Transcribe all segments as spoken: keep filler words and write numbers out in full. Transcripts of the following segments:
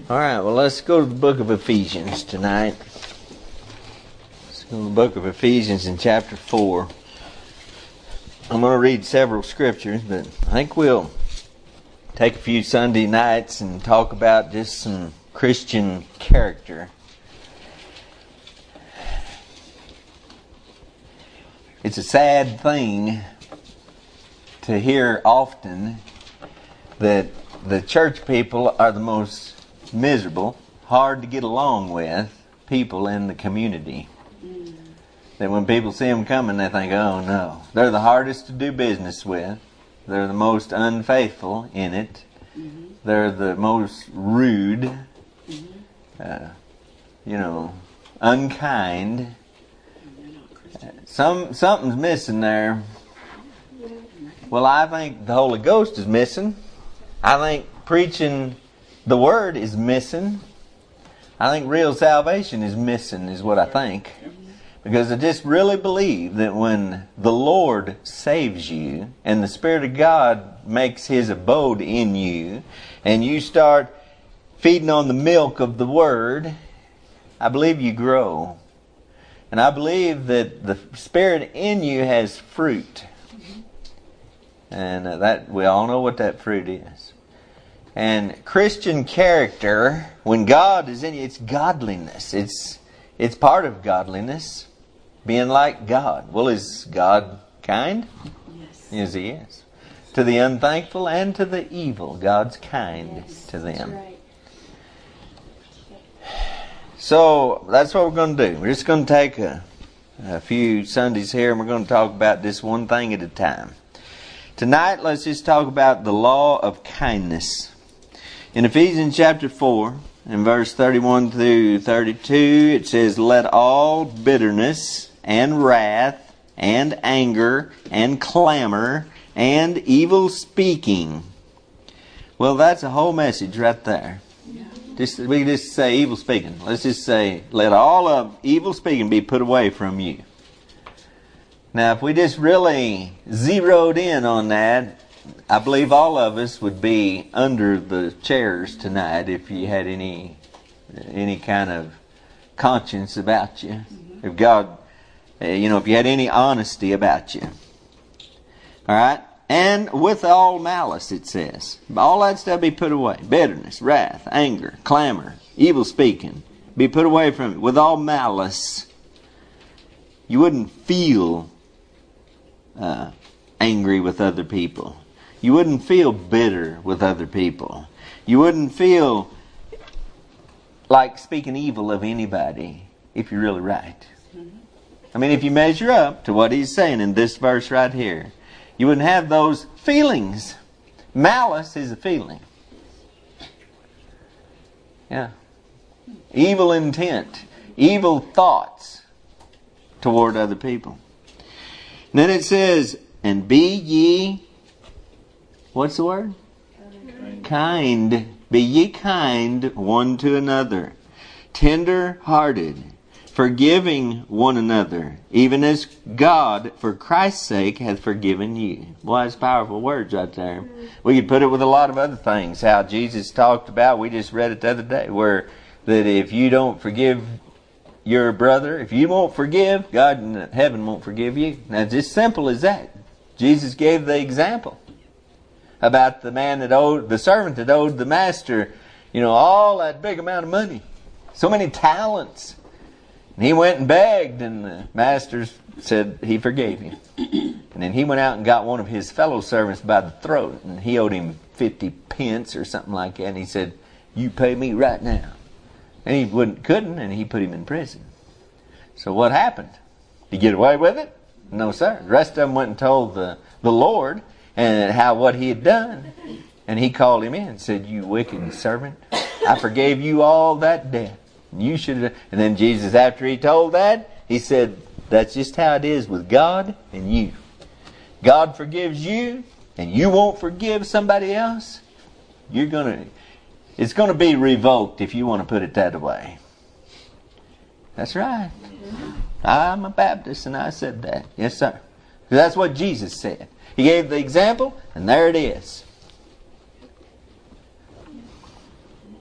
All right, well, let's go to the book of Ephesians tonight. Let's go to the book of Ephesians in chapter four. I'm going to read several scriptures, but I think we'll take a few Sunday nights and talk about just some Christian character. It's a sad thing to hear often that the church people are the most miserable, hard to get along with people in the community. Mm. That when people see them coming, they think, oh no. They're the hardest to do business with. They're the most unfaithful in it. Mm-hmm. They're the most rude, mm-hmm. uh, you know, unkind. Uh, some Something's missing there. Well, I think the Holy Ghost is missing. I think preaching the Word is missing. I think real salvation is missing, is what I think. Because I just really believe that when the Lord saves you and the Spirit of God makes His abode in you and you start feeding on the milk of the Word, I believe you grow. And I believe that the Spirit in you has fruit. And uh, that we all know what that fruit is. And Christian character, when God is in you, it's godliness. It's it's part of godliness, being like God. Well, is God kind? Yes. Yes, He is. To the unthankful and to the evil, God's kind yes, to them. That's right. So that's what we're going to do. We're just going to take a, a few Sundays here and we're going to talk about this one thing at a time. Tonight, let's just talk about the law of kindness. In Ephesians chapter four, in verse thirty-one through thirty-two, it says, "Let all bitterness and wrath and anger and clamor and evil speaking." Well, that's a whole message right there. Yeah. Just, we can just say evil speaking. Let's just say, let all of evil speaking be put away from you. Now, if we just really zeroed in on that, I believe all of us would be under the chairs tonight if you had any any kind of conscience about you. Mm-hmm. If God, you know, if you had any honesty about you. All right? And with all malice, it says. All that stuff be put away. Bitterness, wrath, anger, clamor, evil speaking. Be put away from it. With all malice. You wouldn't feel uh, angry with other people. You wouldn't feel bitter with other people. You wouldn't feel like speaking evil of anybody if you're really right. I mean, if you measure up to what he's saying in this verse right here, you wouldn't have those feelings. Malice is a feeling. Yeah. Evil intent. Evil thoughts toward other people. And then it says, "And be ye..." What's the word? Kind. Kind. Be ye kind one to another, tender-hearted, forgiving one another, even as God, for Christ's sake, hath forgiven you. Well, that's powerful words right there. We could put it with a lot of other things. How Jesus talked about, we just read it the other day, where that if you don't forgive your brother, if you won't forgive, God in heaven won't forgive you. Now, it's as simple as that. Jesus gave the example about the man that owed, the servant that owed the master, you know, all that big amount of money. So many talents. And he went and begged, and the master said he forgave him. And then he went out and got one of his fellow servants by the throat, and he owed him fifty pence or something like that. And he said, "You pay me right now." And he wouldn't, couldn't, and he put him in prison. So what happened? Did he get away with it? No, sir. The rest of them went and told the, the Lord and how what he had done. And he called him in and said, "You wicked servant, I forgave you all that debt. You should have." And then Jesus, after he told that, he said, "That's just how it is with God and you. God forgives you, and you won't forgive somebody else. You're gonna, it's going to be revoked if you want to put it that way." That's right. I'm a Baptist, and I said that. Yes, sir. That's what Jesus said. He gave the example, and there it is.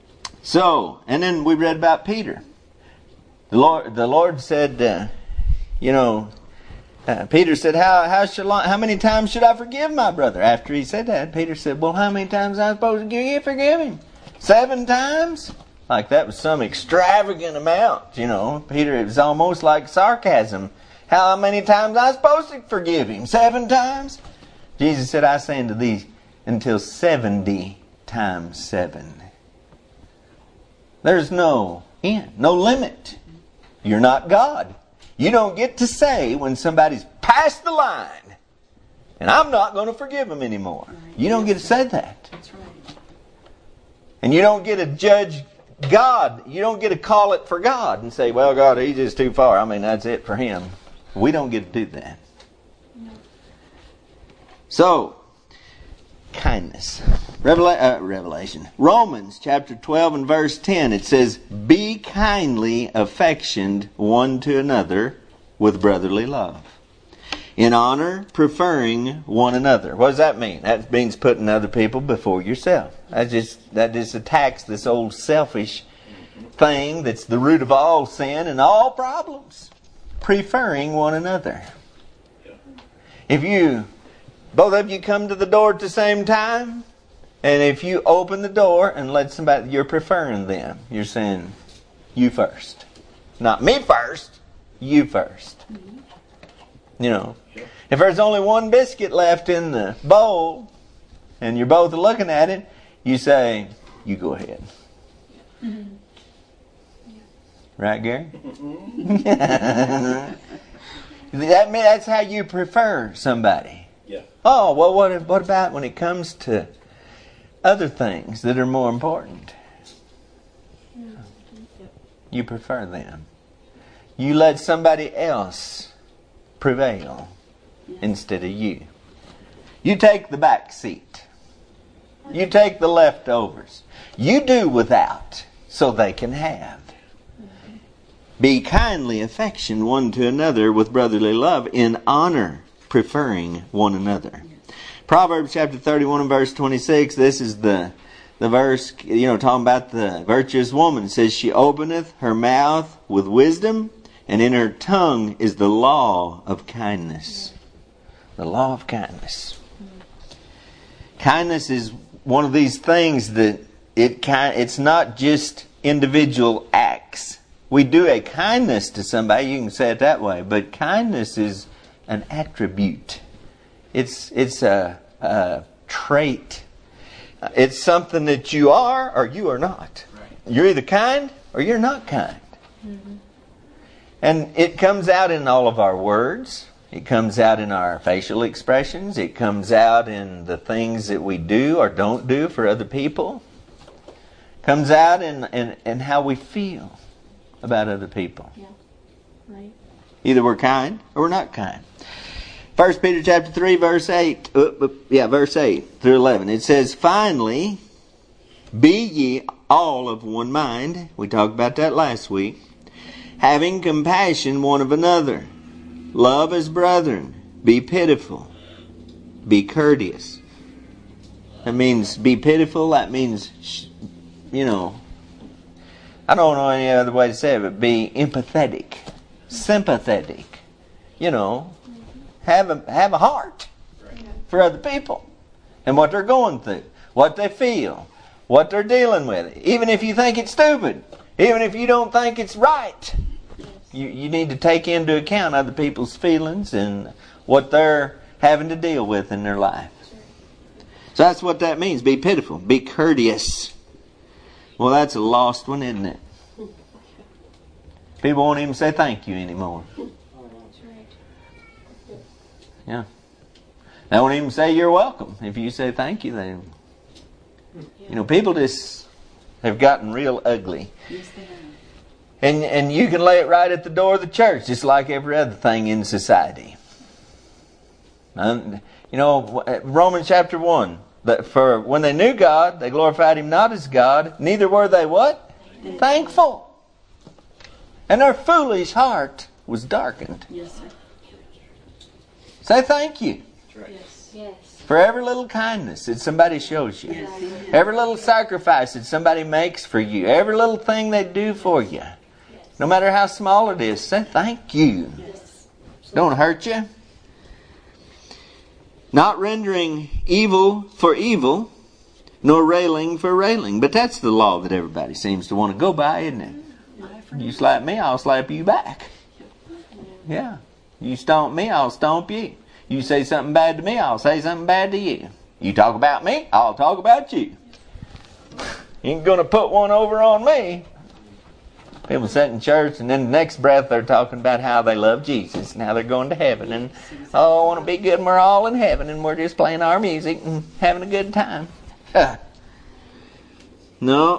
So, and then we read about Peter. The Lord, the Lord said, uh, you know, uh, Peter said, how how shall I, how many times should I forgive my brother? After he said that, Peter said, well, how many times am I supposed to give you forgive him? Seven times? Like that was some extravagant amount, you know. Peter, it was almost like sarcasm. How many times am I supposed to forgive him? Seven times? Jesus said, I say unto thee, until seventy times seven. There's no end, no limit. You're not God. You don't get to say when somebody's past the line, and I'm not going to forgive them anymore. You don't get to say that. That's right. And you don't get to judge God. You don't get to call it for God and say, well, God, he's just too far. I mean, that's it for him. We don't get to do that. No. So, kindness. Revela- uh, Revelation. Romans chapter twelve and verse ten. It says, be kindly affectioned one to another with brotherly love. In honor, preferring one another. What does that mean? That means putting other people before yourself. That just, that just attacks this old selfish thing that's the root of all sin and all problems. Preferring one another. If you, both of you come to the door at the same time, and if you open the door and let somebody, you're preferring them. You're saying, you first. Not me first, you first. You know, if there's only one biscuit left in the bowl, and you're both looking at it, you say, you go ahead. Mm-hmm. Right, Gary? Mm-hmm. that mean, that's how you prefer somebody. Yeah. Oh, well, what, what about when it comes to other things that are more important? Mm-hmm. You prefer them. You let somebody else prevail instead of you. You take the back seat. You take the leftovers. You do without so they can have. Be kindly affectioned one to another with brotherly love, in honor, preferring one another. Proverbs chapter thirty-one and verse twenty-six, this is the the verse, you know, talking about the virtuous woman. It says, she openeth her mouth with wisdom, and in her tongue is the law of kindness. The law of kindness. Kindness is one of these things that it kind, it's not just individual acts. We do a kindness to somebody, you can say it that way, but kindness is an attribute. It's it's a, a trait. It's something that you are or you are not. You're either kind or you're not kind. Mm-hmm. And it comes out in all of our words. It comes out in our facial expressions. It comes out in the things that we do or don't do for other people. It comes out in, in, in how we feel about other people. Yeah. Right. Either we're kind or we're not kind. First Peter chapter three, verse eight. Uh, yeah, verse eight through eleven. It says, finally, be ye all of one mind. We talked about that last week. Having compassion one of another. Love as brethren. Be pitiful. Be courteous. That means be pitiful. That means, you know, I don't know any other way to say it, but be empathetic. Sympathetic. You know, have a, have a heart for other people. And what they're going through. What they feel. What they're dealing with. Even if you think it's stupid. Even if you don't think it's right. You, you need to take into account other people's feelings and what they're having to deal with in their life. So that's what that means. Be pitiful. Be courteous. Well, that's a lost one, isn't it? People won't even say thank you anymore. Yeah. They won't even say you're welcome. If you say thank you, they... You know, people just have gotten real ugly. Yes, they have. And and you can lay it right at the door of the church, just like every other thing in society. And, you know, Romans chapter one. That for when they knew God, they glorified Him not as God, neither were they what? Thankful. And their foolish heart was darkened. Yes, sir. Say thank you. That's right. Yes. Yes. For every little kindness that somebody shows you. Every little sacrifice that somebody makes for you. Every little thing they do for you. No matter how small it is, say thank you. Don't hurt you. Not rendering evil for evil, nor railing for railing. But that's the law that everybody seems to want to go by, isn't it? You slap me, I'll slap you back. Yeah. You stomp me, I'll stomp you. You say something bad to me, I'll say something bad to you. You talk about me, I'll talk about you. You ain't going to put one over on me. People sit in church and then the next breath they're talking about how they love Jesus and how they're going to heaven. And, oh, I want to be good and we're all in heaven and we're just playing our music and having a good time. No.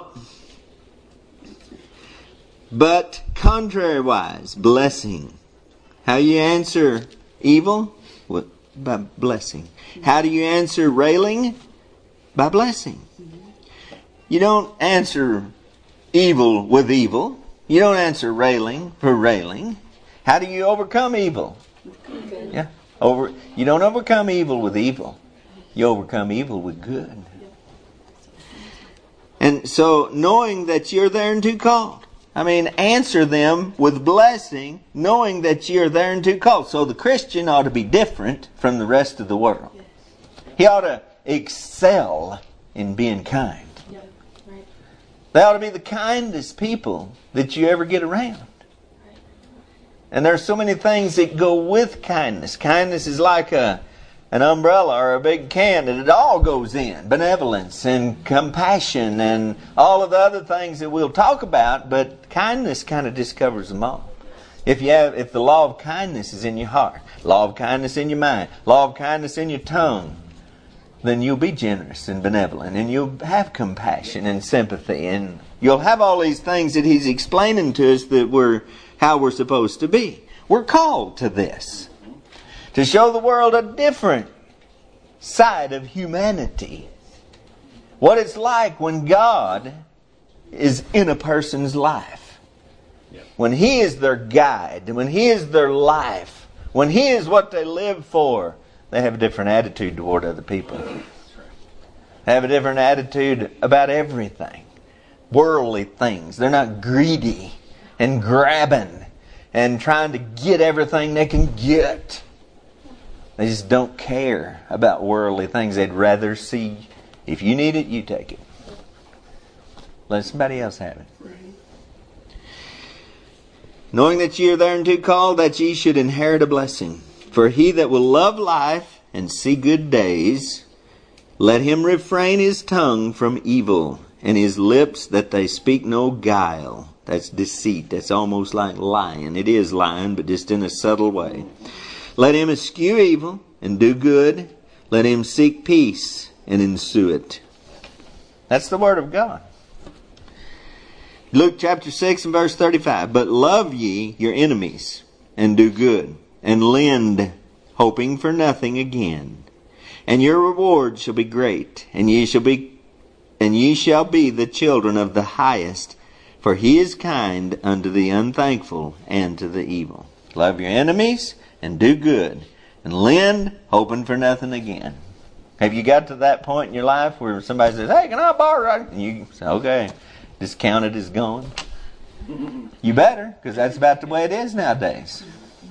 But contrariwise, blessing. How you answer evil? What? By blessing. How do you answer railing? By blessing. You don't answer evil with evil. You don't answer railing for railing. How do you overcome evil? Good. Yeah. Over. You don't overcome evil with evil. You overcome evil with good. And so, knowing that you're thereunto called. I mean, answer them with blessing, knowing that you're thereunto called. So the Christian ought to be different from the rest of the world. He ought to excel in being kind. They ought to be the kindest people that you ever get around. And there are so many things that go with kindness. Kindness is like a an umbrella or a big can that it all goes in. Benevolence and compassion and all of the other things that we'll talk about, but kindness kind of just covers them all. If you have, if the law of kindness is in your heart, law of kindness in your mind, law of kindness in your tongue, then you'll be generous and benevolent and you'll have compassion and sympathy and you'll have all these things that he's explaining to us that we're how we're supposed to be. We're called to this. To show the world a different side of humanity. What it's like when God is in a person's life. When He is their guide. When He is their life. When He is what they live for. They have a different attitude toward other people. They have a different attitude about everything. Worldly things. They're not greedy and grabbing and trying to get everything they can get. They just don't care about worldly things. They'd rather see, if you need it, you take it. Let somebody else have it. Knowing that ye are thereunto called, that ye should inherit a blessing. For he that will love life and see good days, let him refrain his tongue from evil, and his lips that they speak no guile. That's deceit. That's almost like lying. It is lying, but just in a subtle way. Let him eschew evil and do good. Let him seek peace and ensue it. That's the Word of God. Luke chapter six and verse thirty-five. But love ye your enemies and do good and lend, hoping for nothing again. And your reward shall be great, and ye shall be and ye shall be the children of the highest, for He is kind unto the unthankful and to the evil. Love your enemies and do good, and lend, hoping for nothing again. Have you got to that point in your life where somebody says, "Hey, can I borrow?" And you say, "Okay," just count it as gone. You better, because that's about the way it is nowadays.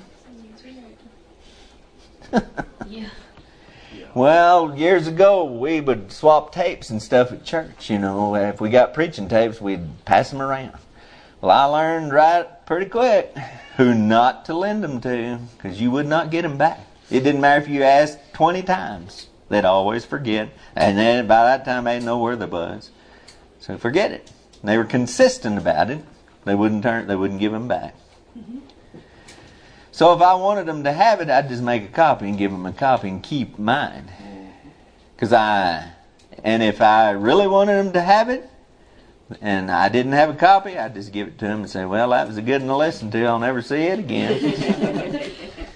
Yeah. Well, years ago we would swap tapes and stuff at church. You know, if we got preaching tapes, we'd pass them around. Well, I learned right pretty quick who not to lend them to, because you would not get them back. It didn't matter if you asked twenty times. They'd always forget. And then by that time, they didn't know where they was. So forget it. And they were consistent about it. They wouldn't turn. They wouldn't give them back. Mm-hmm. So if I wanted them to have it, I'd just make a copy and give them a copy and keep mine. Because I, and if I really wanted them to have it, and I didn't have a copy, I'd just give it to them and say, "Well, that was a good one to listen to. I'll never see it again."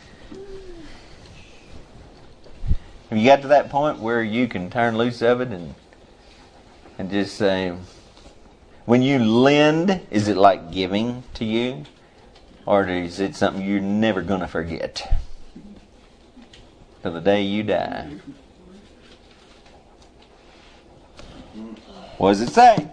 Have you got to that point where you can turn loose of it and and just say, when you lend, is it like giving to you? Or is it something you're never going to forget till the day you die? What does it say?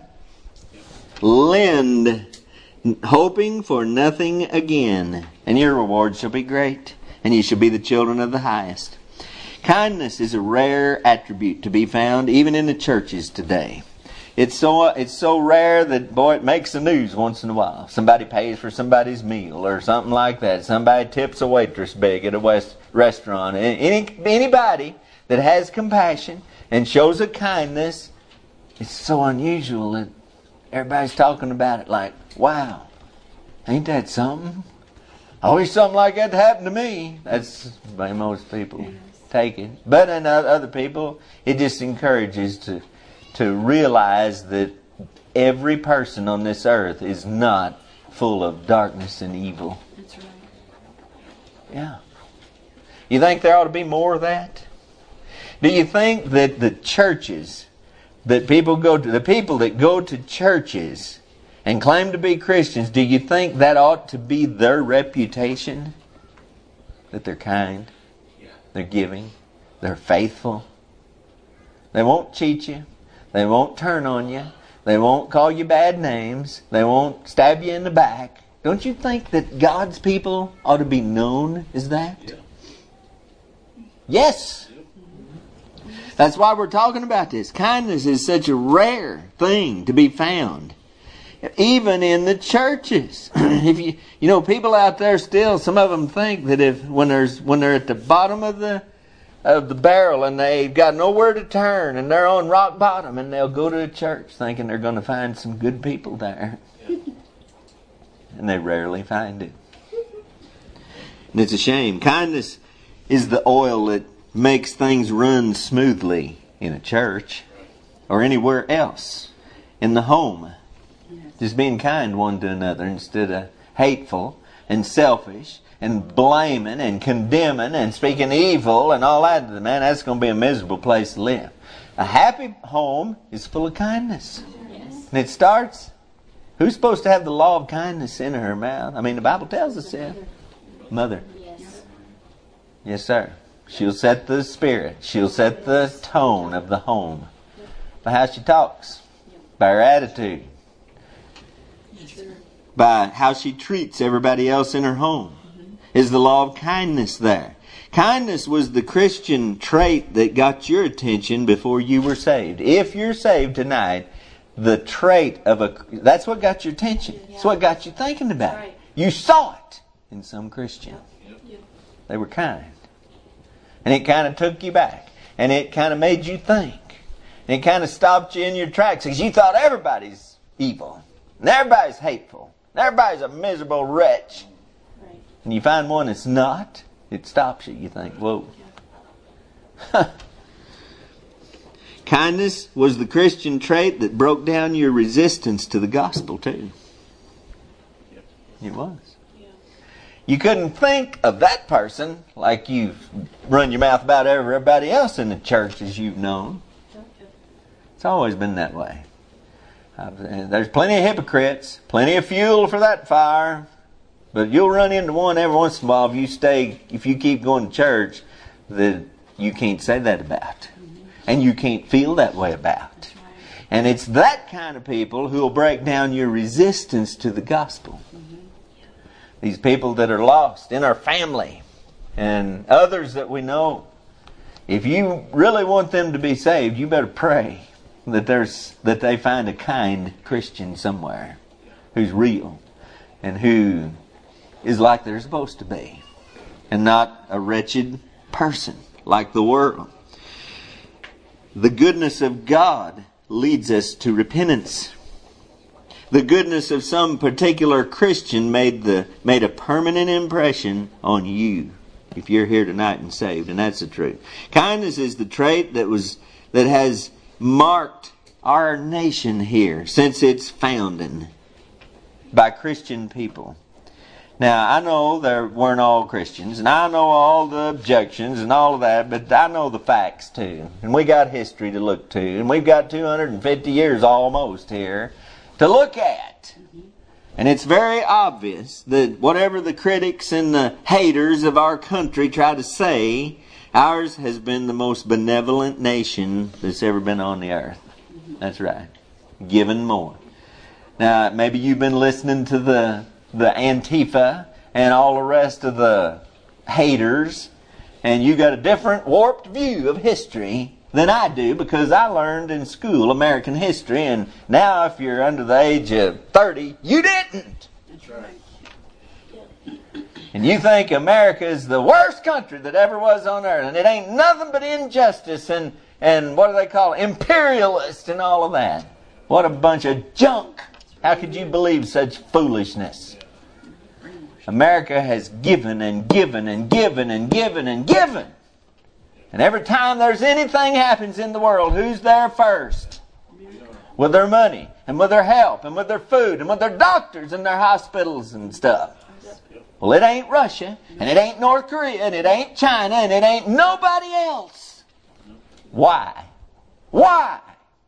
Lend, hoping for nothing again, and your reward shall be great, and ye shall be the children of the highest. Kindness is a rare attribute to be found even in the churches today. It's so it's so rare that, boy, it makes the news once in a while. Somebody pays for somebody's meal or something like that. Somebody tips a waitress big at a west restaurant. Any anybody that has compassion and shows a kindness, it's so unusual that everybody's talking about it like, wow, ain't that something? I wish something like that happened to me. That's the way most people take it. But in other people, it just encourages to to realize that every person on this earth is not full of darkness and evil. That's right. Yeah. You think there ought to be more of that? Do you think that the churches that people go to, the people that go to churches and claim to be Christians, do you think that ought to be their reputation? That they're kind, they're giving, they're faithful. They won't cheat you. They won't turn on you. They won't call you bad names. They won't stab you in the back. Don't you think that God's people ought to be known as that? Yeah. Yes. That's why we're talking about this. Kindness is such a rare thing to be found, even in the churches. If you, you know, people out there still, some of them think that if when there's when they're at the bottom of the of the barrel and they've got nowhere to turn and they're on rock bottom, and they'll go to a church thinking they're going to find some good people there. And they rarely find it. And it's a shame. Kindness is the oil that makes things run smoothly in a church or anywhere else. In the home. Just being kind one to another instead of hateful and selfish and blaming and condemning and speaking evil and all that. Man, that's going to be a miserable place to live. A happy home is full of kindness. Yes. And it starts, who's supposed to have the law of kindness in her mouth? I mean, the Bible tells us that. Mother. Yes. Yes, sir. She'll set the spirit. She'll set the tone of the home. By how she talks. By her attitude. By how she treats everybody else in her home. Is the law of kindness there. Kindness was the Christian trait that got your attention before you were saved. If you're saved tonight, the trait of a... That's what got your attention. That's what got you thinking about it. You saw it in some Christian. They were kind. And it kind of took you back. And it kind of made you think. And it kind of stopped you in your tracks because you thought everybody's evil. And everybody's hateful. And everybody's a miserable wretch. And you find one that's not, it stops you. You think, whoa. Kindness was the Christian trait that broke down your resistance to the gospel too. It was. You couldn't think of that person like you've run your mouth about everybody else in the church as you've known. It's always been that way. There's plenty of hypocrites, plenty of fuel for that fire. But you'll run into one every once in a while if you stay, if you keep going to church, that you can't say that about. And you can't feel that way about. And it's that kind of people who will break down your resistance to the gospel. These people that are lost in our family and others that we know. If you really want them to be saved, you better pray that there's that they find a kind Christian somewhere who's real and who is like they're supposed to be, and not a wretched person like the world. The goodness of God leads us to repentance. The goodness of some particular Christian made the made a permanent impression on you if you're here tonight and saved, and that's the truth. Kindness is the trait that was that has marked our nation here since its founding by Christian people. Now, I know there weren't all Christians, and I know all the objections and all of that, but I know the facts too. And we got history to look to, and we've got two hundred fifty years almost here to look at. And it's very obvious that whatever the critics and the haters of our country try to say, ours has been the most benevolent nation that's ever been on the earth. That's right. Given more. Now, maybe you've been listening to the the Antifa and all the rest of the haters, and you got a different warped view of history than I do, because I learned in school American history, and now if you're under the age of thirty, you didn't. That's right. And you think America is the worst country that ever was on earth, and it ain't nothing but injustice and, and what do they call it, imperialist and all of that. What a bunch of junk. How could you believe such foolishness? America has given and given and given and given and given. And every time there's anything happens in the world, who's there first? With their money and with their help and with their food and with their doctors and their hospitals and stuff. Well, it ain't Russia and it ain't North Korea and it ain't China and it ain't nobody else. Why? Why?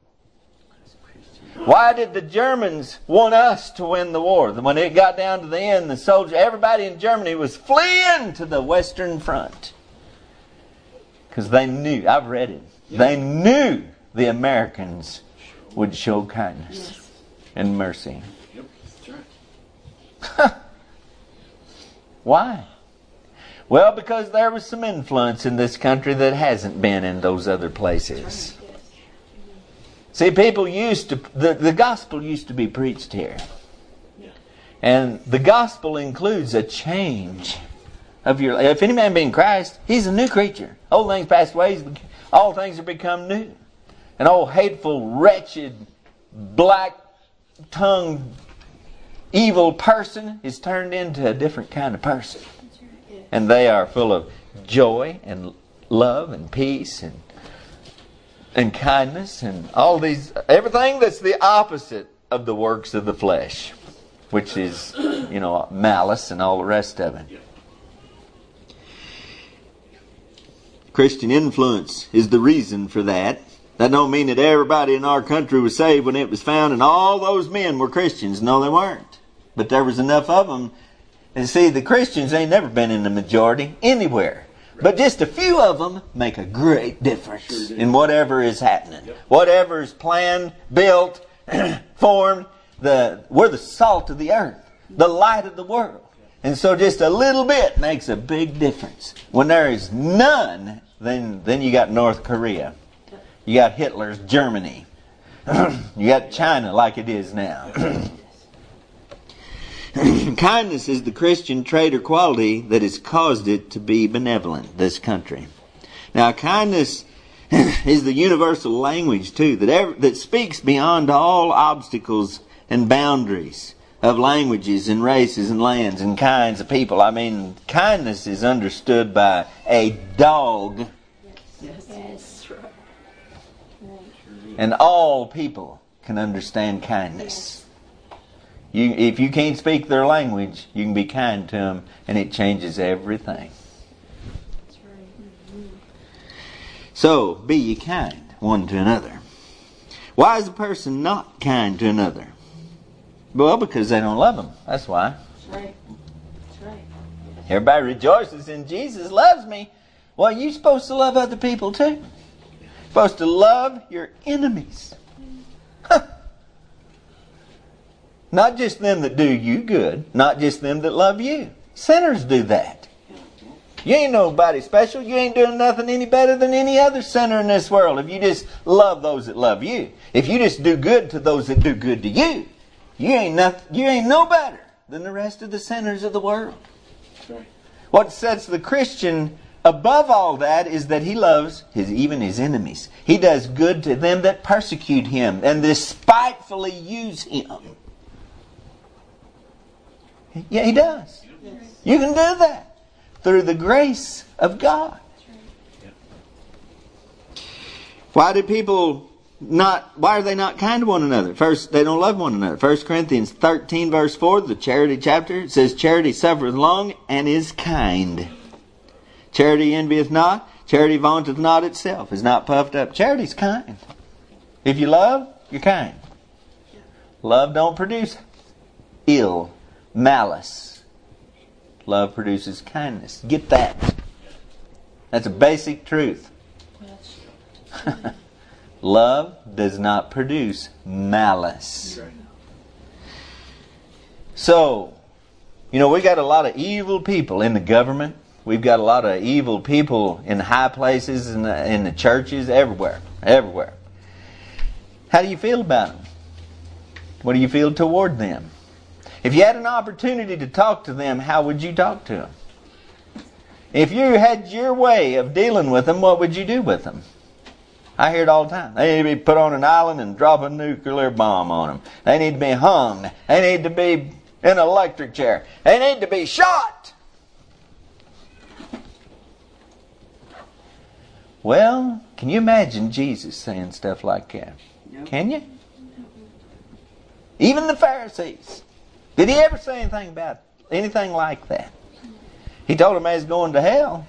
Why did the Germans want us to win the war? When it got down to the end, the soldier, everybody in Germany was fleeing to the Western Front. Because they knew, I've read it, they knew the Americans would show kindness yes. and mercy. Yep, that's right. Why? Well, because there was some influence in this country that hasn't been in those other places. See, people used to, the, the gospel used to be preached here. And the gospel includes a change of your life. If any man be in Christ, he's a new creature. Old things passed away, all things have become new. An old hateful, wretched, black-tongued, evil person is turned into a different kind of person. And they are full of joy and love and peace and and kindness and all these, everything that's the opposite of the works of the flesh, which is, you know, malice and all the rest of it. Christian influence is the reason for that. That don't mean that everybody in our country was saved when it was found and all those men were Christians. No, they weren't. But there was enough of them. And see, the Christians ain't never been in the majority anywhere. But just a few of them make a great difference sure in whatever is happening. Yep. Whatever is planned, built, formed. The, we're the salt of the earth. The light of the world. And so just a little bit makes a big difference. When there is none, then, then you got North Korea. You got Hitler's Germany. You got China like it is now. Kindness is the Christian trait or quality that has caused it to be benevolent, this country. Now, kindness is the universal language, too, that ever, that speaks beyond all obstacles and boundaries of languages and races and lands and kinds of people. I mean, kindness is understood by a dog. Yes. Yes. And all people can understand kindness. You, if you can't speak their language, you can be kind to them, and it changes everything. That's right. Mm-hmm. So, be ye kind one to another. Why is a person not kind to another? Well, because they don't love them. That's why. That's right. That's right. Everybody rejoices in Jesus loves me. Well, you're supposed to love other people too. You're supposed to love your enemies. Huh. Not just them that do you good. Not just them that love you. Sinners do that. You ain't nobody special. You ain't doing nothing any better than any other sinner in this world if you just love those that love you. If you just do good to those that do good to you, you ain't nothing, you ain't no better than the rest of the sinners of the world. Right. What sets the Christian above all that is that he loves his even his enemies. He does good to them that persecute him and despitefully use him. Yeah, he does. Yes. You can do that through the grace of God. Why do people not, why are they not kind to one another? First, they don't love one another. First Corinthians thirteen verse four, the charity chapter, it says, charity suffereth long and is kind. Charity envieth not. Charity vaunteth not itself, is not puffed up. Charity's kind. If you love, you're kind. Love don't produce ill, malice. Love produces kindness. Get that. That's a basic truth. Love does not produce malice. That's right. So, you know, we got a lot of evil people in the government. We've got a lot of evil people in high places, in the, in the churches, everywhere. Everywhere. How do you feel about them? What do you feel toward them? If you had an opportunity to talk to them, how would you talk to them? If you had your way of dealing with them, what would you do with them? I hear it all the time. They need to be put on an island and drop a nuclear bomb on them. They need to be hung. They need to be in an electric chair. They need to be shot. Well, can you imagine Jesus saying stuff like that? Nope. Can you? Even the Pharisees. Did he ever say anything about anything like that? He told them they was going to hell.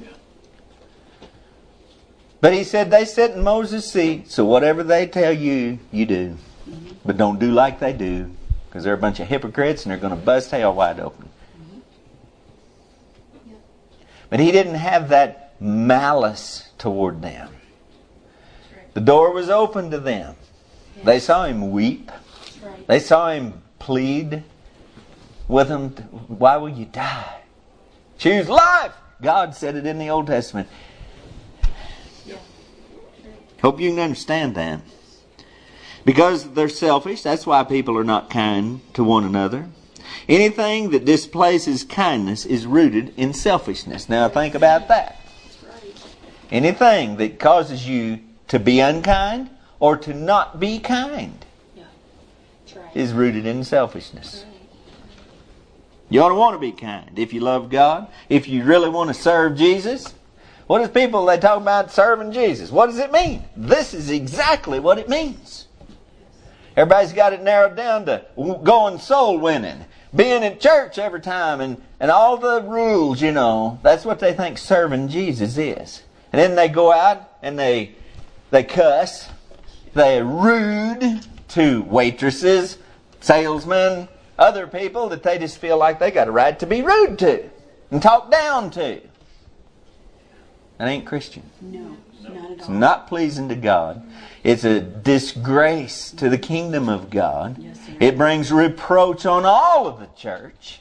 But he said they sit in Moses' seat, so whatever they tell you, you do. Mm-hmm. But don't do like they do, because they're a bunch of hypocrites and they're going to bust hell wide open. Mm-hmm. Yep. But he didn't have that malice toward them. That's right. The door was open to them. Yes. They saw him weep. That's right. They saw him plead with them. Why will you die? Choose life. God said it in the Old Testament. Yeah. Hope you can understand that. Because they're selfish, that's why people are not kind to one another. Anything that displaces kindness is rooted in selfishness. Now think about that. That's right. Anything that causes you to be unkind or to not be kind Yeah. That's right. is rooted in selfishness. Right. You ought to want to be kind if you love God. If you really want to serve Jesus. What is people, they talk about serving Jesus. What does it mean? This is exactly what it means. Everybody's got it narrowed down to going soul winning. Being in church every time and, and all the rules, you know. That's what they think serving Jesus is. And then they go out and they they cuss. They're rude to waitresses, salesmen, other people that they just feel like they got a right to be rude to and talk down to. That ain't Christian. No, not at It's all. not pleasing to God. It's a disgrace to the kingdom of God. Yes, sir. It brings reproach on all of the church.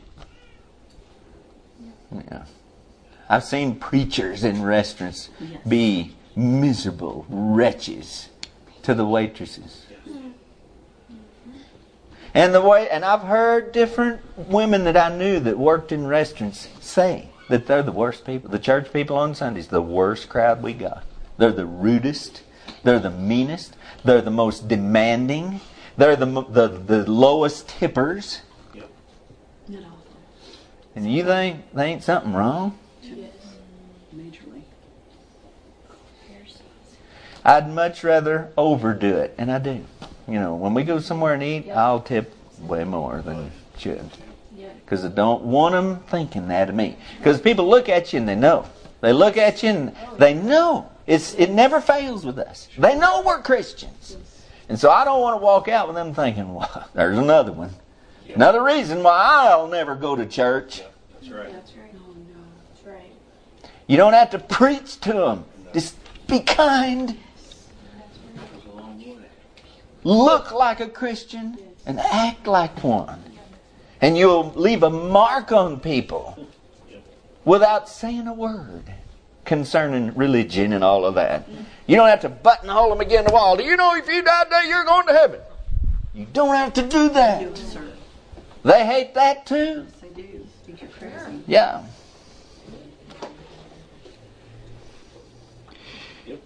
Yeah. I've seen preachers in restaurants Yes. be miserable wretches to the waitresses. And the way, and I've heard different women that I knew that worked in restaurants say that they're the worst people. The church people on Sundays, the worst crowd we got. They're the rudest. They're the meanest. They're the most demanding. They're the the, the lowest tippers. Not awful. And you think there ain't something wrong? Yes. Majorly. Pharisees. I'd much rather overdo it, and I do. You know, when we go somewhere and eat, Yep. I'll tip way more than should. Yeah. Because I don't want them thinking that of me. Because people look at you and they know. They look at you and they know. It's It never fails with us. They know we're Christians. And so I don't want to walk out with them thinking, well, there's another one. Another reason why I'll never go to church. That's right. That's right. Oh, no. That's right. You don't have to preach to them. Just be kind. Goes a long way. Look like a Christian and act like one. And you'll leave a mark on people without saying a word concerning religion and all of that. You don't have to buttonhole them against the wall. Do you know if you die today, you're going to heaven? You don't have to do that. No, sir. They hate that too. Yes, I do. Think you're crazy. Yeah. Yep.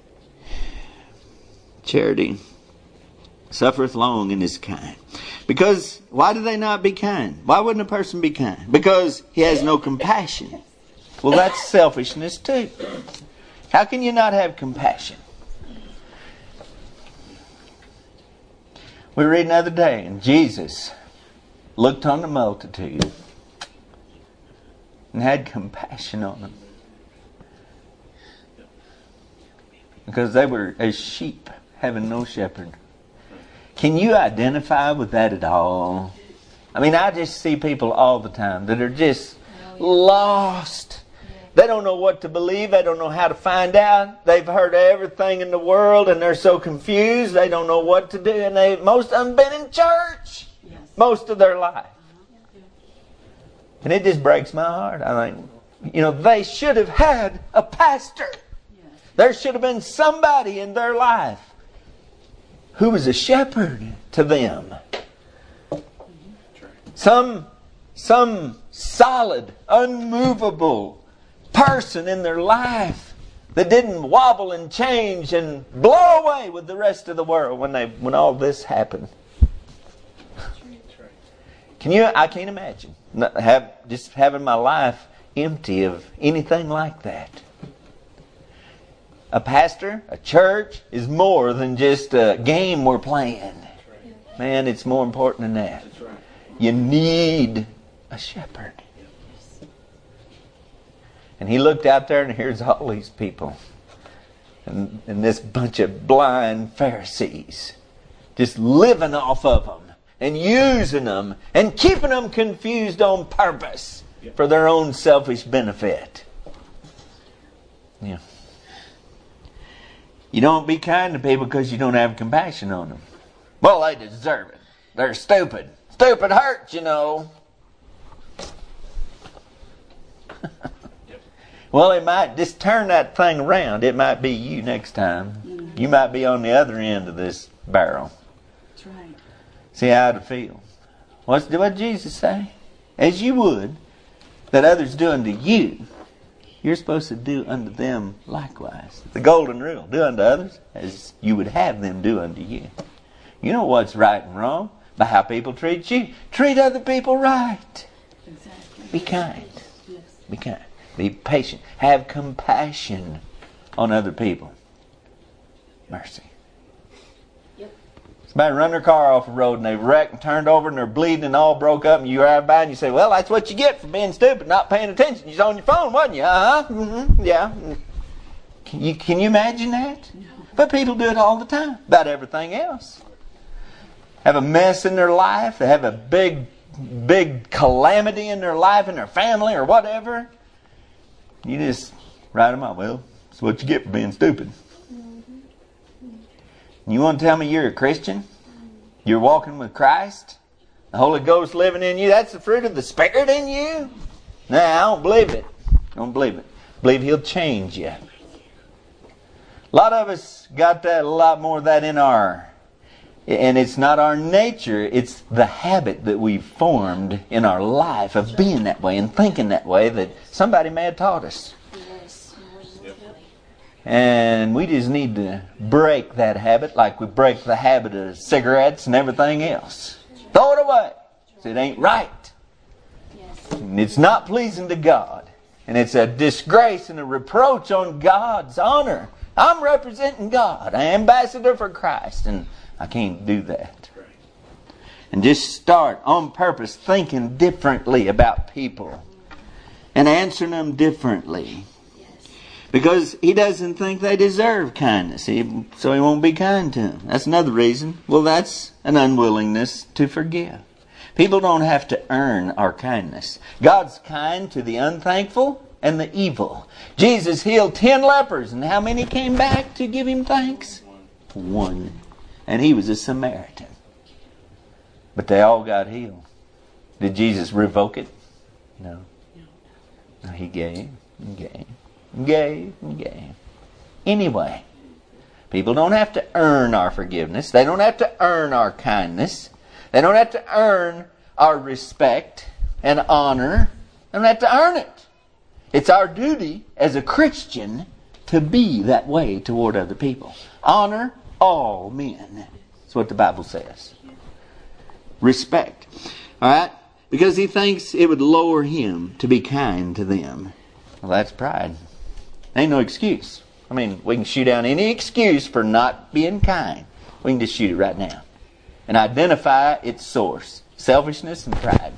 Charity suffereth long and is kind. Because, why do they not be kind? Why wouldn't a person be kind? Because he has no compassion. Well, that's selfishness too. How can you not have compassion? We read another day, and Jesus looked on the multitude and had compassion on them. Because they were as sheep having no shepherd. Can you identify with that at all? I mean, I just see people all the time that are just lost They don't know what to believe. They don't know how to find out. They've heard everything in the world and they're so confused. They don't know what to do. And they most of them been in church Yes. most of their life. And it just breaks my heart. I think, you know, they should have had a pastor. Yes. There should have been somebody in their life who was a shepherd to them. Some, some solid, unmovable person in their life that didn't wobble and change and blow away with the rest of the world when they when all this happened. Can you? I can't imagine not have just having my life empty of anything like that. A pastor, a church, is more than just a game we're playing. Man, it's more important than that. You need a shepherd. And he looked out there and here's all these people. And, and this bunch of blind Pharisees just living off of them and using them and keeping them confused on purpose for their own selfish benefit. Yeah. You don't be kind to people because you don't have compassion on them. Well, they deserve it. They're stupid. Stupid hurts, you know. Well, it might just turn that thing around. It might be you next time. Mm-hmm. You might be on the other end of this barrel. That's right. See how it feels. What's what did Jesus say? As you would that others do unto you, you're supposed to do unto them likewise. The golden rule: do unto others as you would have them do unto you. You know what's right and wrong by how people treat you. Treat other people right. Exactly. Be kind. Yes. Be kind. Be patient. Have compassion on other people. Mercy. Yep. Somebody run their car off the road and they wrecked and turned over and they're bleeding and all broke up and you ride by and you say, well, that's what you get for being stupid, not paying attention. You was on your phone, wasn't you? Uh-huh. Mm-hmm. Yeah. Can you, can you imagine that? No. But people do it all the time. About everything else. Have a mess in their life. They have a big, big calamity in their life, in their family or whatever. You just write them out. Well, that's what you get for being stupid. You want to tell me you're a Christian? You're walking with Christ? The Holy Ghost living in you? That's the fruit of the Spirit in you? No, I don't believe it. I don't believe it. I believe He'll change you. A lot of us got that, a lot more of that in our... And it's not our nature, it's the habit that we've formed in our life of being that way and thinking that way that somebody may have taught us. Yes. And we just need to break that habit like we break the habit of cigarettes and everything else. Throw it away. It ain't right. Yes. And it's not pleasing to God. And it's a disgrace and a reproach on God's honor. I'm representing God. I'm ambassador for Christ. And I can't do that. And just start on purpose thinking differently about people and answering them differently. Yes. Because he doesn't think they deserve kindness, he, so he won't be kind to them. That's another reason. Well, that's an unwillingness to forgive. People don't have to earn our kindness. God's kind to the unthankful and the evil. Jesus healed ten lepers, and how many came back to give Him thanks? One. And he was a Samaritan. But they all got healed. Did Jesus revoke it? No. No, He gave, and gave, and gave, and gave. Anyway, people don't have to earn our forgiveness. They don't have to earn our kindness. They don't have to earn our respect and honor. They don't have to earn it. It's our duty as a Christian to be that way toward other people. Honor all men. That's what the Bible says. Respect. Alright? Because he thinks it would lower him to be kind to them. Well, that's pride. Ain't no excuse. I mean, we can shoot down any excuse for not being kind. We can just shoot it right now. And identify its source. Selfishness and pride.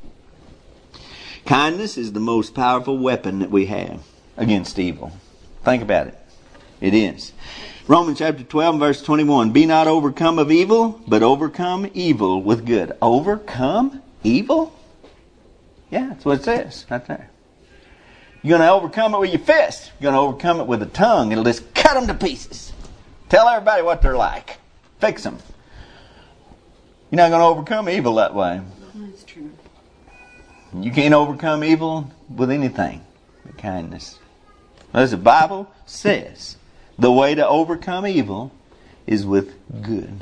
Kindness is the most powerful weapon that we have against evil. Think about it. It is. Romans chapter twelve, verse twenty-one. Be not overcome of evil, but overcome evil with good. Overcome evil? Yeah, that's what it says right there. You're going to overcome it with your fist. You're going to overcome it with a tongue. It'll just cut them to pieces. Tell everybody what they're like. Fix them. You're not going to overcome evil that way. That's true. You can't overcome evil with anything but kindness. As the Bible says, the way to overcome evil is with good.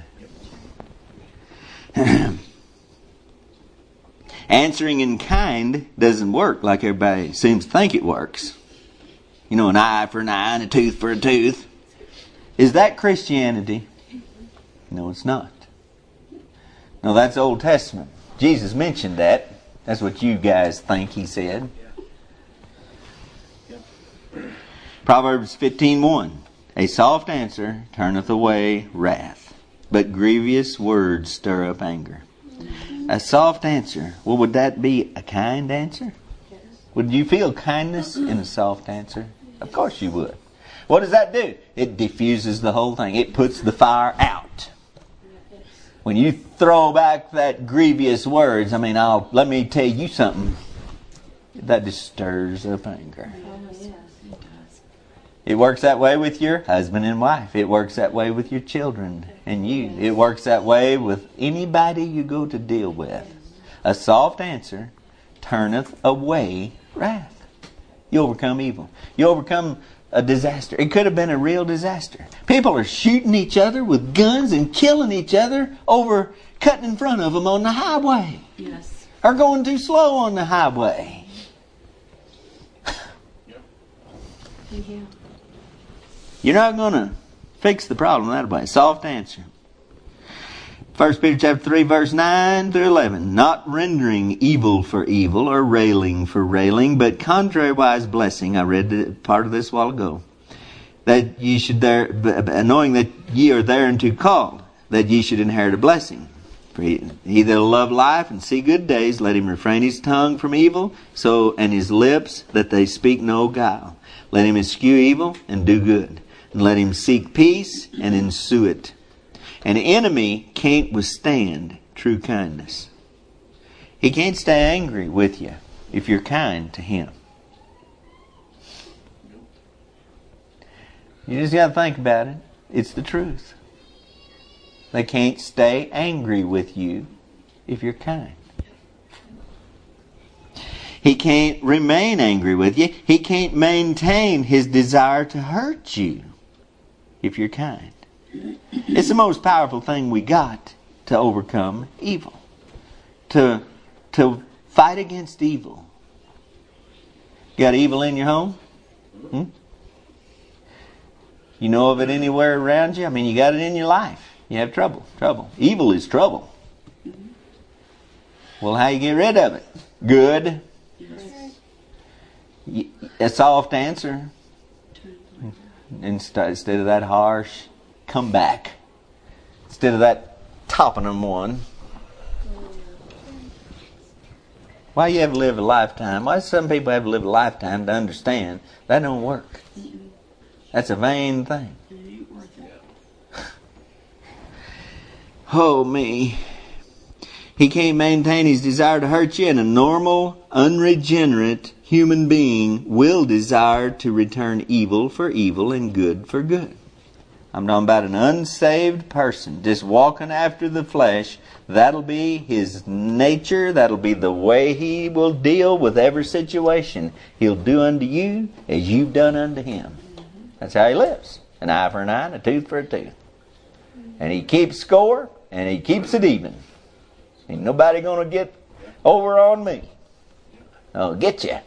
Answering in kind doesn't work like everybody seems to think it works. You know, an eye for an eye and a tooth for a tooth. Is that Christianity? No, it's not. No, that's Old Testament. Jesus mentioned that. That's what you guys think he said. Proverbs fifteen one. A soft answer turneth away wrath, but grievous words stir up anger. A soft answer. Well, would that be a kind answer? Would you feel kindness in a soft answer? Of course you would. What does that do? It diffuses the whole thing. It puts the fire out. When you throw back that grievous words, I mean, I'll let me tell you something. That just stirs up anger. It works that way with your husband and wife. It works that way with your children and you. It works that way with anybody you go to deal with. A soft answer turneth away wrath. You overcome evil. You overcome a disaster. It could have been a real disaster. People are shooting each other with guns and killing each other over cutting in front of them on the highway. Yes. Or going too slow on the highway. Yeah. You're not going to fix the problem that way. Soft answer. First Peter chapter three, verse nine through eleven. Not rendering evil for evil or railing for railing, but contrariwise blessing. I read part of this a while ago. That ye should there, knowing that ye are thereunto called, that ye should inherit a blessing. For he, he that'll love life and see good days, let him refrain his tongue from evil, so and his lips that they speak no guile. Let him eschew evil and do good. And let him seek peace and ensue it. An enemy can't withstand true kindness. He can't stay angry with you if you're kind to him. You just got to think about it. It's the truth. They can't stay angry with you if you're kind. He can't remain angry with you. He can't maintain his desire to hurt you if you're kind. It's the most powerful thing we got to overcome evil. To, to fight against evil. You got evil in your home? Hmm? You know of it anywhere around you? I mean, you got it in your life. You have trouble. Trouble. Evil is trouble. Well, how you get rid of it? Good. A soft answer. Instead of that harsh, come back. Instead of that topping them one. Why you have to live a lifetime? Why some people have to live a lifetime to understand that don't work? That's a vain thing. Oh me. He can't maintain his desire to hurt you, and a normal, unregenerate human being will desire to return evil for evil and good for good. I'm talking about an unsaved person just walking after the flesh. That'll be his nature. That'll be the way he will deal with every situation. He'll do unto you as you've done unto him. That's how he lives. An eye for an eye and a tooth for a tooth. And he keeps score and he keeps it even. Ain't nobody going to get over on me. I'll get you.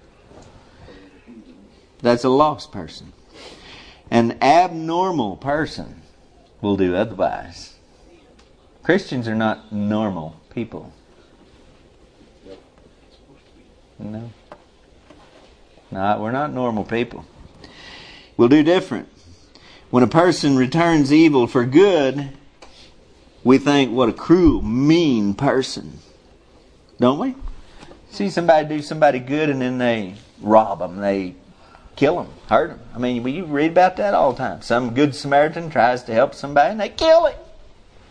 That's a lost person. An abnormal person will do otherwise. Christians are not normal people. No. No, we're not normal people. We'll do different. When a person returns evil for good, we think, what a cruel, mean person. Don't we? See somebody do somebody good and then they rob them. They kill them, hurt them. I mean, you read about that all the time. Some good Samaritan tries to help somebody and they kill him.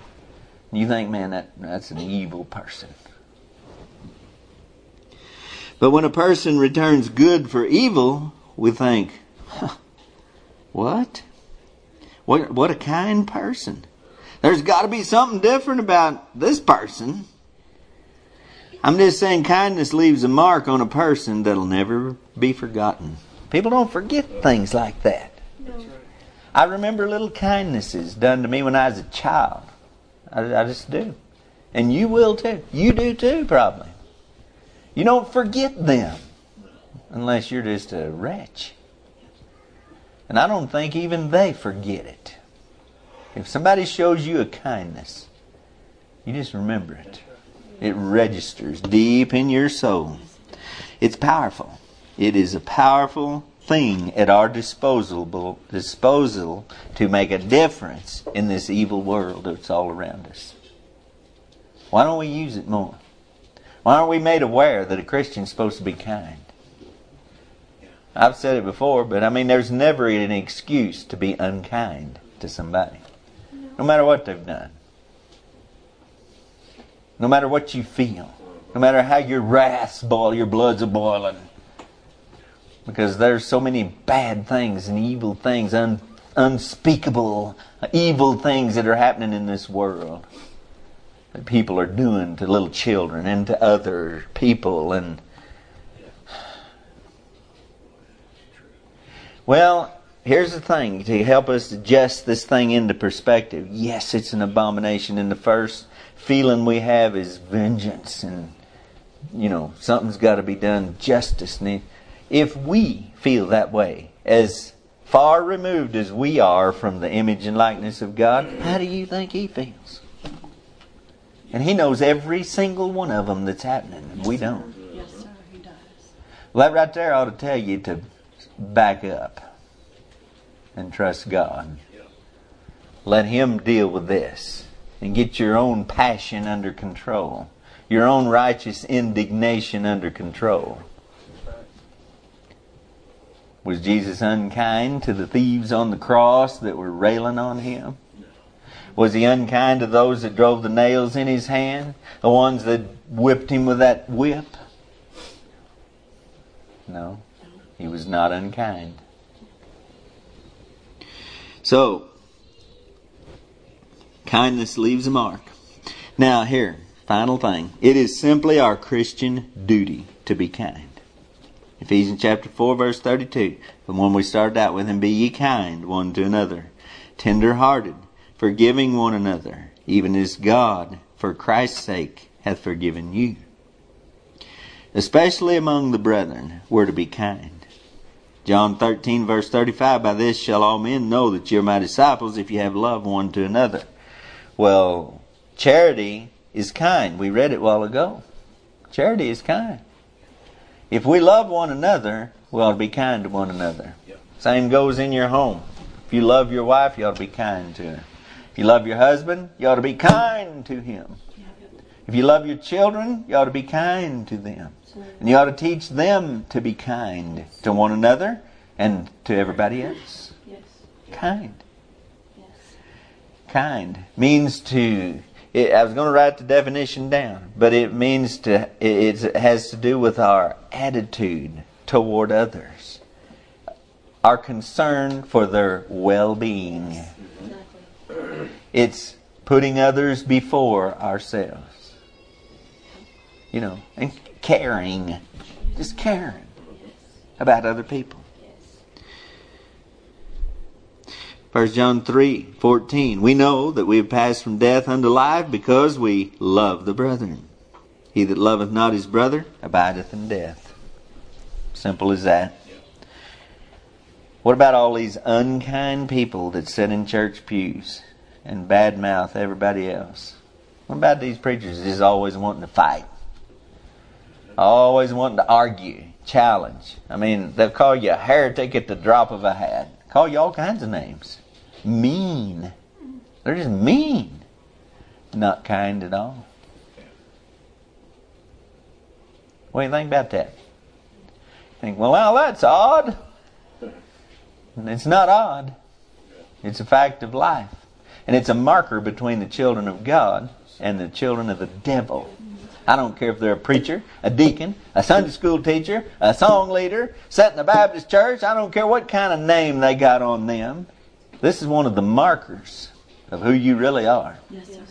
You think, man, that that's an evil person. But when a person returns good for evil, we think, huh, what? What what a kind person. There's got to be something different about this person. I'm just saying kindness leaves a mark on a person that'll never be forgotten. People don't forget things like that. No. I remember little kindnesses done to me when I was a child. I, I just do. And you will too. You do too, probably. You don't forget them unless you're just a wretch. And I don't think even they forget it. If somebody shows you a kindness, you just remember it. It registers deep in your soul. It's powerful. It is a powerful thing at our disposal, disposal to make a difference in this evil world that's all around us. Why don't we use it more? Why aren't we made aware that a Christian's supposed to be kind? I've said it before, but I mean, there's never an excuse to be unkind to somebody. No matter what they've done. No matter what you feel. No matter how your wrath's boil, your blood's a boiling. Because there's so many bad things and evil things, un, unspeakable evil things that are happening in this world. That people are doing to little children and to other people. And well, here's the thing to help us adjust this thing into perspective. Yes, it's an abomination, and the first feeling we have is vengeance, and you know, something's got to be done, justice. And if we feel that way, as far removed as we are from the image and likeness of God, how do you think He feels? And He knows every single one of them that's happening, and we don't. Yes, sir, He does. Well, that right there ought to tell you to back up and trust God. Let Him deal with this and get your own passion under control, your own righteous indignation under control. Was Jesus unkind to the thieves on the cross that were railing on Him? Was He unkind to those that drove the nails in His hand? The ones that whipped Him with that whip? No. He was not unkind. So, kindness leaves a mark. Now here, final thing. It is simply our Christian duty to be kind. Ephesians chapter four verse thirty-two. The one we started out with, and be ye kind one to another, tender-hearted, forgiving one another, even as God, for Christ's sake, hath forgiven you. Especially among the brethren, we're to be kind. John thirteen verse thirty-five, by this shall all men know that you're my disciples, if you have love one to another. Well, charity is kind. We read it a while ago. Charity is kind. If we love one another, we ought to be kind to one another. Yep. Same goes in your home. If you love your wife, you ought to be kind to her. If you love your husband, you ought to be kind to him. If you love your children, you ought to be kind to them. And you ought to teach them to be kind to one another and to everybody else. Yes. Kind. Yes. Kind means to, it, I was going to write the definition down, but it means to, it, it has to do with our attitude toward others. Our concern for their well-being. Exactly. It's putting others before ourselves. You know, and caring. Just caring about other people. First John three fourteen. We know that we have passed from death unto life because we love the brethren. He that loveth not his brother abideth in death. Simple as that. What about all these unkind people that sit in church pews and badmouth everybody else? What about these preachers just always wanting to fight? Always wanting to argue, challenge. I mean, they'll call you a heretic at the drop of a hat. Call you all kinds of names. Mean. They're just mean. Not kind at all. What do you think about that? Think, well, now that's odd. And it's not odd. It's a fact of life. And it's a marker between the children of God and the children of the devil. I don't care if they're a preacher, a deacon, a Sunday school teacher, a song leader, sat in a Baptist church. I don't care what kind of name they got on them. This is one of the markers of who you really are. Yes, sir.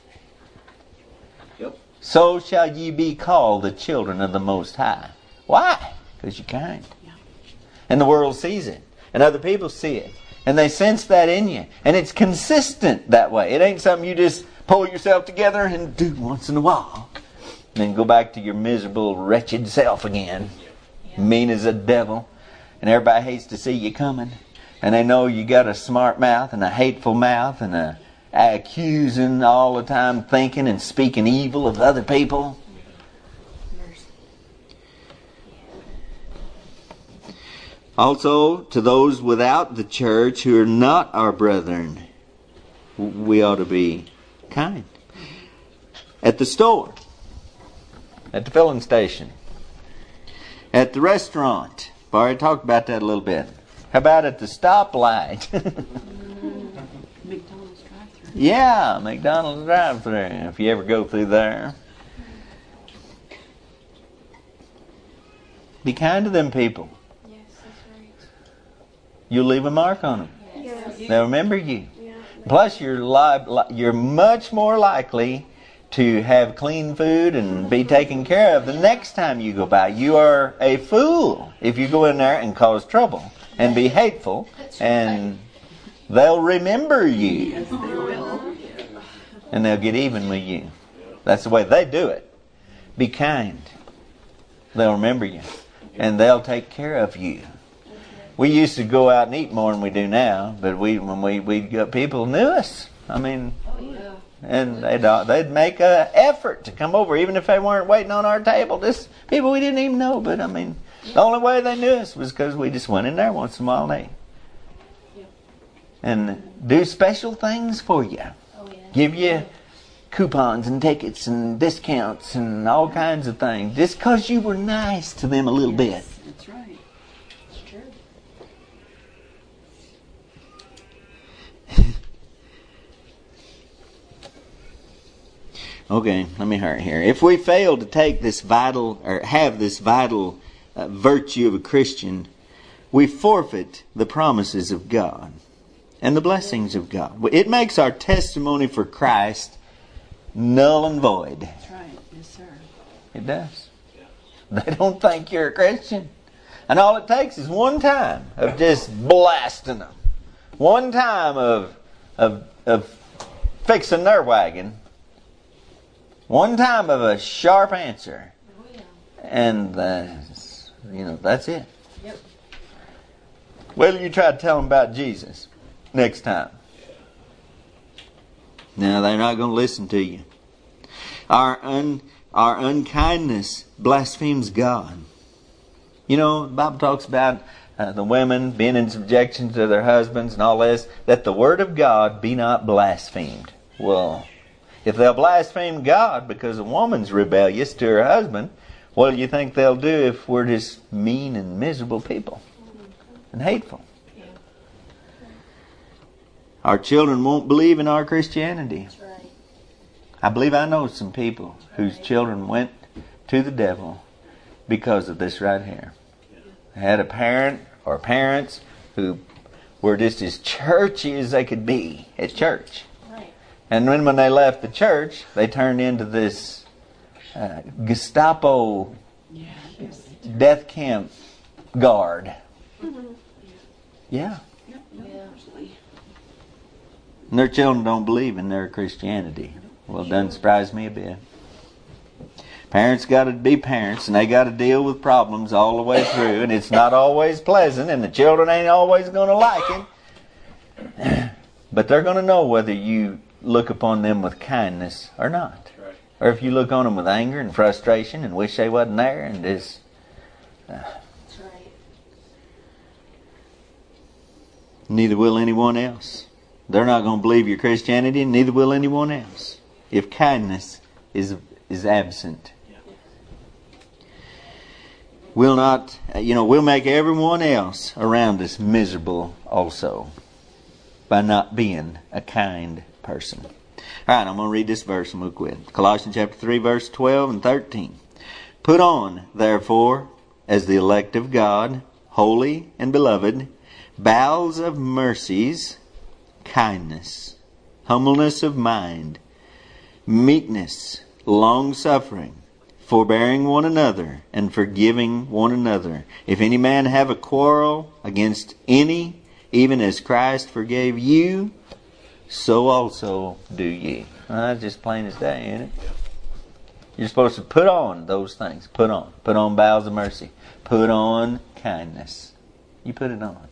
Yep. So shall ye be called the children of the Most High. Why? Because you're kind. Yeah. And the world sees it. And other people see it. And they sense that in you. And it's consistent that way. It ain't something you just pull yourself together and do once in a while. And then go back to your miserable, wretched self again. Yeah. Mean as a devil. And everybody hates to see you coming. And they know you got a smart mouth and a hateful mouth and a accusing all the time, thinking and speaking evil of other people. Also, to those without the church who are not our brethren, we ought to be kind. At the store, at the filling station, at the restaurant. I've already talked about that a little bit. How about at the stoplight? McDonald's drive-thru. Yeah, McDonald's drive-thru, if you ever go through there. Be kind to them people. Yes, that's right. You'll leave a mark on them. Yes. They'll remember you. Yeah. Plus, you're li- you're much more likely to have clean food and be taken care of the next time you go by. You are a fool if you go in there and cause trouble and be hateful, and they'll remember you. Yes, they will. And they'll get even with you. That's the way they do it. Be kind. They'll remember you. And they'll take care of you. We used to go out and eat more than we do now, but we when we we got people knew us. I mean, and they'd they'd make an effort to come over, even if they weren't waiting on our table. Just people we didn't even know. But I mean, the only way they knew us was because we just went in there once in a while and ate. And do special things for you. Oh, yeah. Give you coupons and tickets and discounts and all kinds of things. Just because you were nice to them a little Yes, bit. that's right. It's true. Okay, let me hurry here. If we fail to take this vital, or have this vital uh, virtue of a Christian, we forfeit the promises of God and the blessings of God. It makes our testimony for Christ null and void. That's right. Yes, sir. It does. They don't think you're a Christian. And all it takes is one time of just blasting them. One time of of, of fixing their wagon. One time of a sharp answer. Oh, yeah. And, uh, you know, that's it. Yep. Wait till you try to tell them about Jesus next time. No, they're not going to listen to you. Our un, our unkindness blasphemes God. You know, the Bible talks about uh, the women being in subjection to their husbands and all this, that the word of God be not blasphemed. Well, if they'll blaspheme God because a woman's rebellious to her husband, what do you think they'll do if we're just mean and miserable people and hateful? Yeah. Our children won't believe in our Christianity. That's right. I believe I know some people whose children went to the devil because of this right here. They had a parent or parents who were just as churchy as they could be at church. Right. And then when they left the church, they turned into this uh, Gestapo Yeah. Yes. death camp guard. Yeah. Yep. Yeah. Absolutely. And their children don't believe in their Christianity. Well, it doesn't surprise me a bit. Parents got to be parents, and they got to deal with problems all the way through, and it's not always pleasant, and the children ain't always going to like it. But they're going to know whether you look upon them with kindness or not. Right. Or if you look on them with anger and frustration and wish they wasn't there and just... Uh, That's right. neither will anyone else. They're not going to believe your Christianity, and neither will anyone else, if kindness is is absent. We'll not, you know, we'll make everyone else around us miserable also by not being a kind person. All right, I'm going to read this verse and we'll quit. Colossians chapter three, verse twelve and thirteen. Put on, therefore, as the elect of God, holy and beloved, bowels of mercies, kindness, humbleness of mind, meekness, long-suffering, forbearing one another, and forgiving one another. If any man have a quarrel against any, even as Christ forgave you, so also do ye. Well, that's just plain as day, ain't it? You're supposed to put on those things. Put on. Put on bowels of mercy. Put on kindness. You put it on.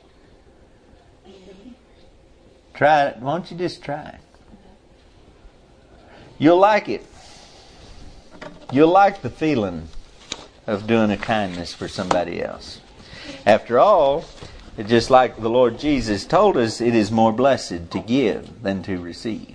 Try it. Why don't you just try it? You'll like it. You'll like the feeling of doing a kindness for somebody else. After all, it's just like the Lord Jesus told us, it is more blessed to give than to receive.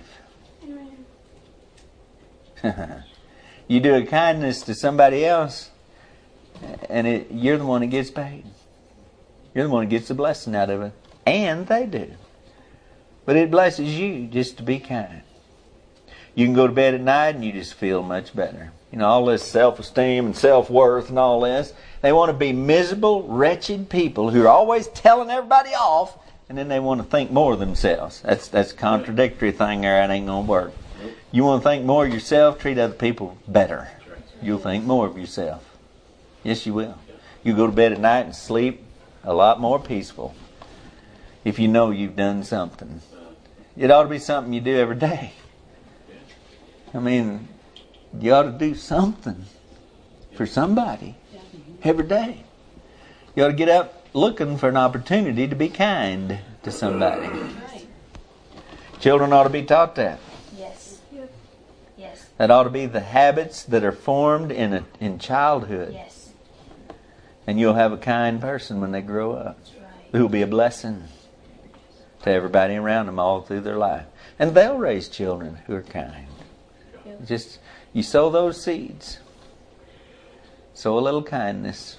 You do a kindness to somebody else, and it, you're the one that gets paid. You're the one that gets the blessing out of it. And they do. But it blesses you just to be kind. You can go to bed at night and you just feel much better. You know, all this self-esteem and self-worth and all this. They want to be miserable, wretched people who are always telling everybody off, and then they want to think more of themselves. That's that's a contradictory thing there. That ain't going to work. You want to think more of yourself, treat other people better. You'll think more of yourself. Yes, you will. You go to bed at night and sleep a lot more peaceful if you know you've done something. It ought to be something you do every day. I mean, you ought to do something for somebody every day. You ought to get up looking for an opportunity to be kind to somebody. Children ought to be taught that. Yes. Yes. That ought to be the habits that are formed in a, in childhood. Yes. And you'll have a kind person when they grow up. That's right. Who will be a blessing to everybody around them all through their life. And they'll raise children who are kind. Just, you sow those seeds. Sow a little kindness.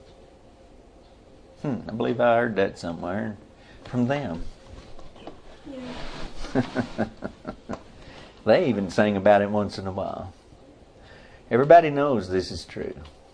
Hmm, I believe I heard that somewhere from them. Yeah. They even sing about it once in a while. Everybody knows this is true.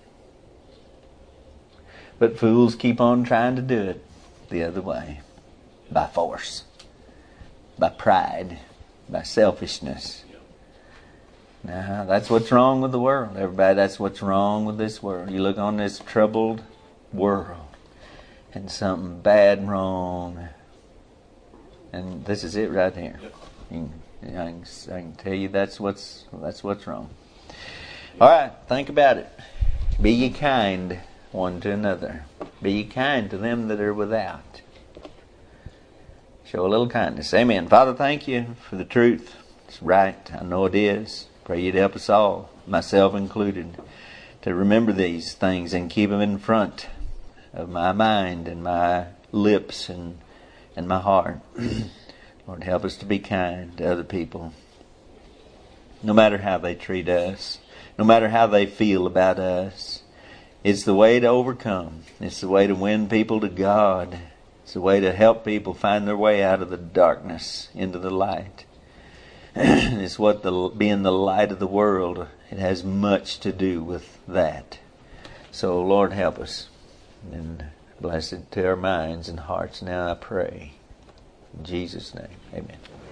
But fools keep on trying to do it the other way. By force. By pride. By selfishness. Now, that's what's wrong with the world. Everybody, that's what's wrong with this world. You look on this troubled world and something bad wrong. And this is it right here. You can, I, can, I can tell you that's what's that's what's wrong. All right, think about it. Be ye kind one to another. Be ye kind to them that are without. Show a little kindness. Amen. Father, thank you for the truth. It's right. I know it is. Pray you'd help us all, myself included, to remember these things and keep them in front of my mind and my lips and and my heart. Lord, help us to be kind to other people. No matter how they treat us, no matter how they feel about us. It's the way to overcome. It's the way to win people to God. It's the way to help people find their way out of the darkness into the light. It's what the being the light of the world, it has much to do with that. So, Lord, help us. And bless it to our minds and hearts now, I pray. In Jesus' name, amen.